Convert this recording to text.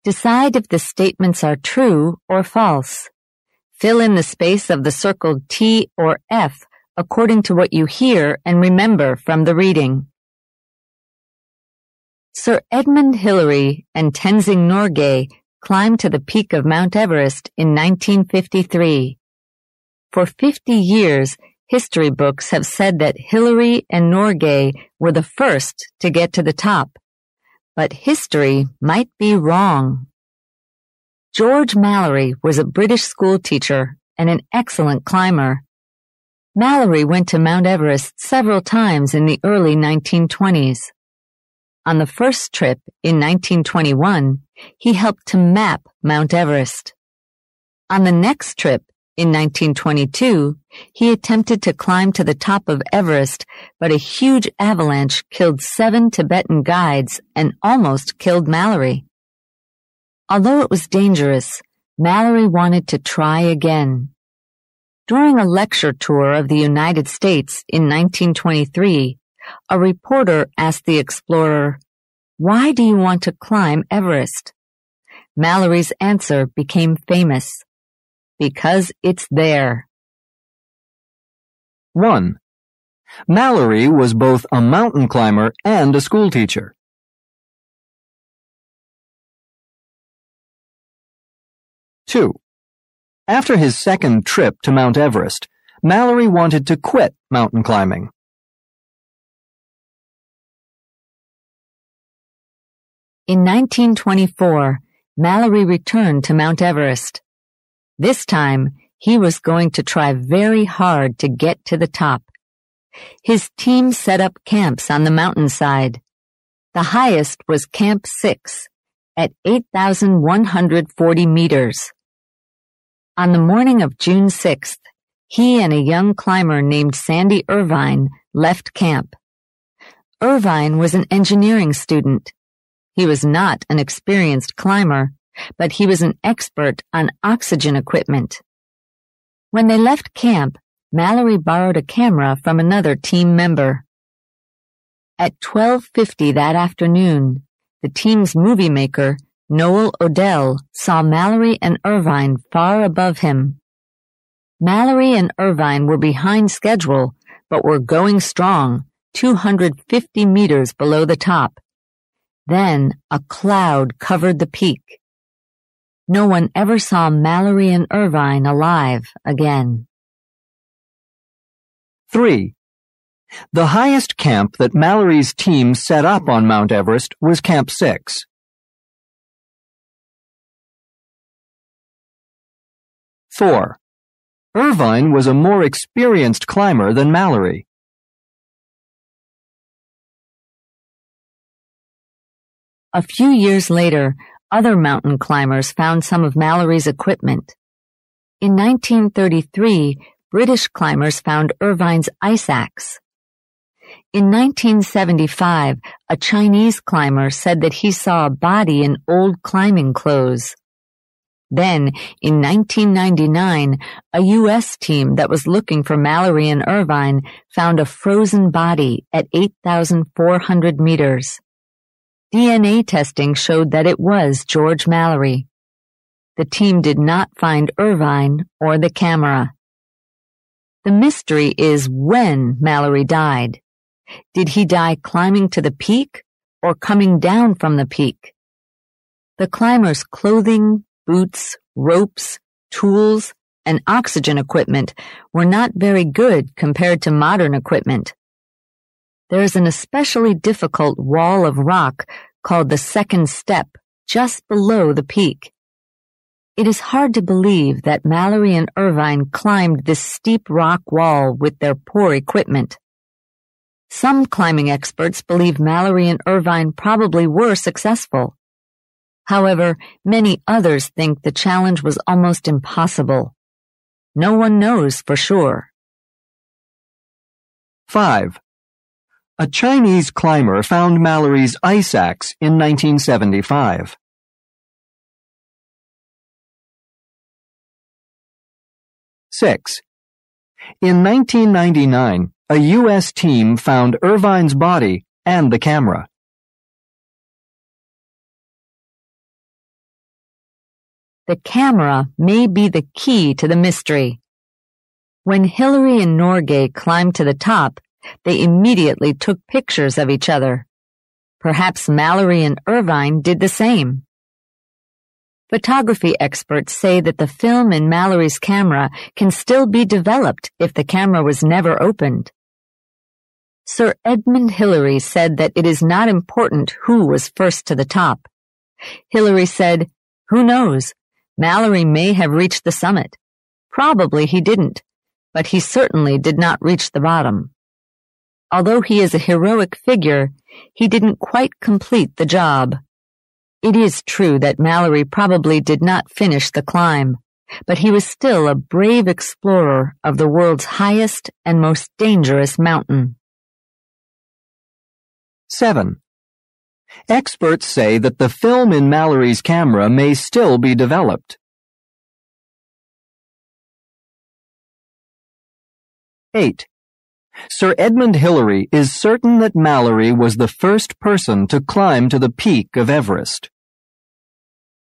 Decide if the statements are true or false. Fill in the space of the circled T or F according to what you hear and remember from the reading. Sir Edmund Hillary and Tenzing Norgay climbed to the peak of Mount Everest in 1953. For 50 years, history books have said that Hillary and Norgay were the first to get to the top. But history might be wrong. George Mallory was a British schoolteacher and an excellent climber. Mallory went to Mount Everest several times in the early 1920s. On the first trip in 1921, he helped to map Mount Everest. On the next trip in 1922, he attempted to climb to the top of Everest, but a huge avalanche killed 7 Tibetan guides and almost killed Mallory. Although it was dangerous, Mallory wanted to try again. During a lecture tour of the United States in 1923, a reporter asked the explorer, "Why do you want to climb Everest?" Mallory's answer became famous. Because it's there. 1. Mallory was both a mountain climber and a schoolteacher. 2. After his second trip to Mount Everest, Mallory wanted to quit mountain climbing. In 1924, Mallory returned to Mount Everest. This time, he was going to try very hard to get to the top. His team set up camps on the mountainside. The highest was Camp 6 at 8,140 meters. On the morning of June 6th, he and a young climber named Sandy Irvine left camp. Irvine was an engineering student. He was not an experienced climber, but he was an expert on oxygen equipment. When they left camp, Mallory borrowed a camera from another team member. At 12:50 that afternoon, the team's movie maker, Noel Odell, saw Mallory and Irvine far above him. Mallory and Irvine were behind schedule, but were going strong, 250 meters below the top. Then a cloud covered the peak. No one ever saw Mallory and Irvine alive again. 3. The highest camp that Mallory's team set up on Mount Everest was Camp 6. 4. Irvine was a more experienced climber than Mallory. A few years later, other mountain climbers found some of Mallory's equipment. In 1933, British climbers found Irvine's ice axe. In 1975, a Chinese climber said that he saw a body in old climbing clothes. Then, in 1999, a U.S. team that was looking for Mallory and Irvine found a frozen body at 8,400 meters. DNA testing showed that it was George Mallory. The team did not find Irvine or the camera. The mystery is when Mallory died. Did he die climbing to the peak or coming down from the peak? The climber's clothing, boots, ropes, tools, and oxygen equipment were not very good compared to modern equipment. There is an especially difficult wall of rock called the second step just below the peak. It is hard to believe that Mallory and Irvine climbed this steep rock wall with their poor equipment. Some climbing experts believe Mallory and Irvine probably were successful. However, many others think the challenge was almost impossible. No one knows for sure. 5. A Chinese climber found Mallory's ice axe in 1975. 6. In 1999, a U.S. team found Irvine's body and the camera. The camera may be the key to the mystery. When Hillary and Norgay climbed to the top, they immediately took pictures of each other. Perhaps Mallory and Irvine did the same. Photography experts say that the film in Mallory's camera can still be developed if the camera was never opened. Sir Edmund Hillary said that it is not important who was first to the top. Hillary said, "Who knows? Mallory may have reached the summit. Probably he didn't, but he certainly did not reach the bottom. Although he is a heroic figure, he didn't quite complete the job." It is true that Mallory probably did not finish the climb, but he was still a brave explorer of the world's highest and most dangerous mountain. 7. Experts say that the film in Mallory's camera may still be developed. 8. Sir Edmund Hillary is certain that Mallory was the first person to climb to the peak of Everest.